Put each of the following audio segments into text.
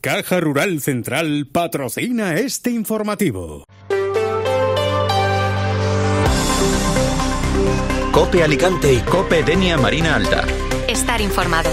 Caja Rural Central patrocina este informativo. COPE Alicante y COPE Denia Marina Alta. Estar informado.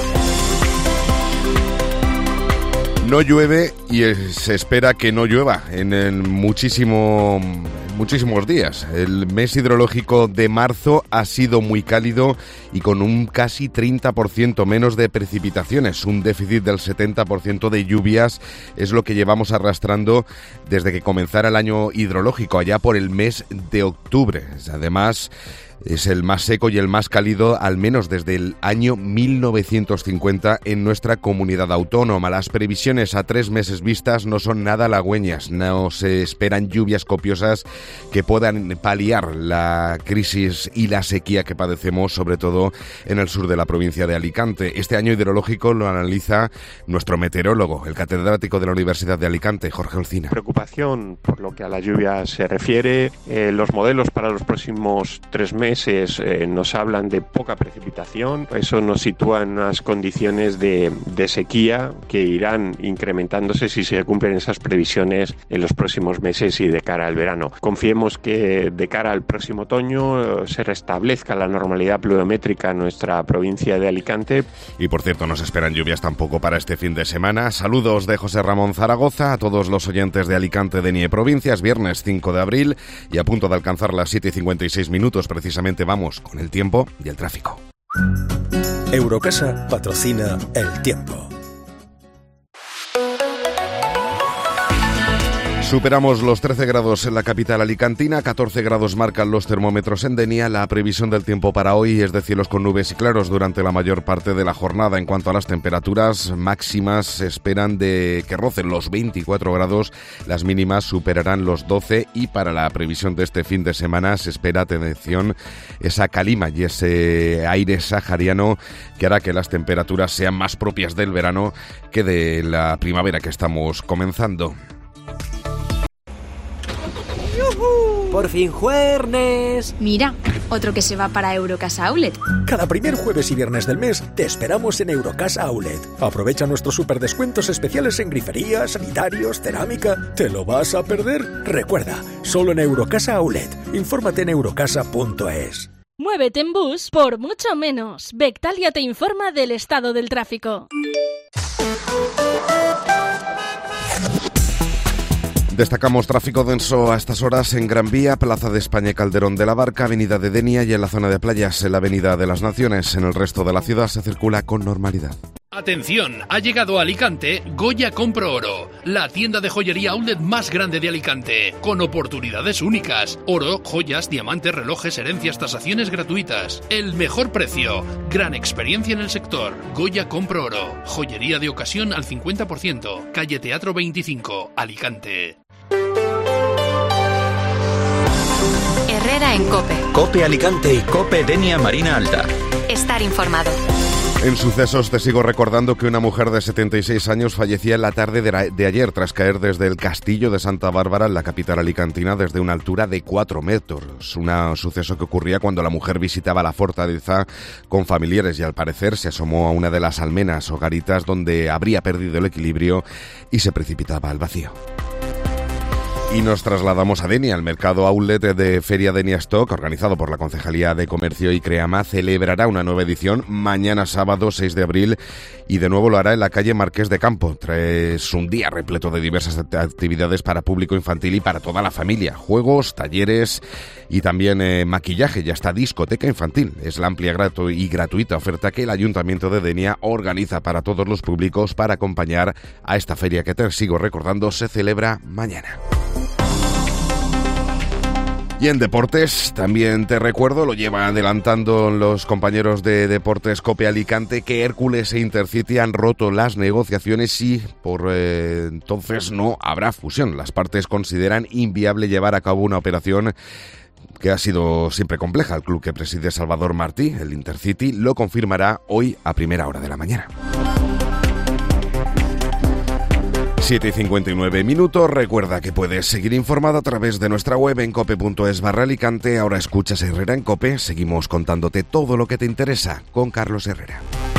No llueve y se espera que no llueva en muchísimos días. El mes hidrológico de marzo ha sido muy cálido y con un casi 30% menos de precipitaciones. Un déficit del 70% de lluvias es lo que llevamos arrastrando desde que comenzara el año hidrológico, allá por el mes de octubre. Además, es el más seco y el más cálido, al menos desde el año 1950 en nuestra comunidad autónoma. Las previsiones a 3 meses vistas no son nada halagüeñas. No se esperan lluvias copiosas que puedan paliar la crisis y la sequía que padecemos, sobre todo en el sur de la provincia de Alicante. Este año hidrológico lo analiza nuestro meteorólogo, el catedrático de la Universidad de Alicante, Jorge Olcina. Preocupación por lo que a la lluvia se refiere. Los modelos para los próximos 3 meses nos hablan de poca precipitación. Eso nos sitúa en unas condiciones de sequía que irán incrementándose si se cumplen esas previsiones en los próximos meses y de cara al verano. Confiemos que de cara al próximo otoño se restablezca la normalidad pluviométrica en nuestra provincia de Alicante. Y por cierto, no se esperan lluvias tampoco para este fin de semana. Saludos de José Ramón Zaragoza a todos los oyentes de Alicante, Denia y Provincias. Viernes 5 de abril y a punto de alcanzar las 7:56 minutos. Precisamente vamos con el tiempo y el tráfico. Eurocasa patrocina el tiempo. Superamos los 13 grados en la capital alicantina, 14 grados marcan los termómetros en Denia. La previsión del tiempo para hoy es de cielos con nubes y claros durante la mayor parte de la jornada. En cuanto a las temperaturas máximas, se esperan de que rocen los 24 grados, las mínimas superarán los 12 y para la previsión de este fin de semana se espera, atención, esa calima y ese aire sahariano que hará que las temperaturas sean más propias del verano que de la primavera que estamos comenzando. ¡Por fin jueves! Mira, otro que se va para Eurocasa Outlet. Cada primer jueves y viernes del mes te esperamos en Eurocasa Outlet. Aprovecha nuestros superdescuentos especiales en grifería, sanitarios, cerámica. ¿Te lo vas a perder? Recuerda, solo en Eurocasa Outlet. Infórmate en eurocasa.es. Muévete en bus por mucho menos. Bectalia te informa del estado del tráfico. Destacamos tráfico denso a estas horas en Gran Vía, Plaza de España y Calderón de la Barca, Avenida de Denia y en la zona de playas, en la Avenida de las Naciones. En el resto de la ciudad se circula con normalidad. Atención, ha llegado a Alicante Goya Compro Oro, la tienda de joyería outlet más grande de Alicante, con oportunidades únicas, oro, joyas, diamantes, relojes, herencias, tasaciones gratuitas, el mejor precio, gran experiencia en el sector. Goya Compro Oro, joyería de ocasión al 50%, calle Teatro 25, Alicante. Herrera en COPE. COPE Alicante y COPE Denia Marina Alta. Estar informado. En sucesos te sigo recordando que una mujer de 76 años fallecía en la tarde de ayer tras caer desde el castillo de Santa Bárbara en la capital alicantina desde una altura de 4 metros. Un suceso que ocurría cuando la mujer visitaba la fortaleza con familiares y al parecer se asomó a una de las almenas o garitas donde habría perdido el equilibrio y se precipitaba al vacío. Y nos trasladamos a Denia. El mercado outlet de Feria Denia Stock, organizado por la Concejalía de Comercio y Creama, celebrará una nueva edición mañana sábado 6 de abril y de nuevo lo hará en la calle Marqués de Campo. Tras un día repleto de diversas actividades para público infantil y para toda la familia. Juegos, talleres y también maquillaje y hasta discoteca infantil. Es la amplia y gratuita oferta que el Ayuntamiento de Denia organiza para todos los públicos para acompañar a esta feria que te sigo recordando se celebra mañana. Y en deportes, también te recuerdo, lo llevan adelantando los compañeros de Deportes COPE Alicante, que Hércules e Intercity han roto las negociaciones y por entonces no habrá fusión. Las partes consideran inviable llevar a cabo una operación que ha sido siempre compleja. El club que preside Salvador Martí, el Intercity, lo confirmará hoy a primera hora de la mañana. 7:59 minutos. Recuerda que puedes seguir informado a través de nuestra web en cope.es/Alicante. Ahora escuchas Herrera en COPE. Seguimos contándote todo lo que te interesa con Carlos Herrera.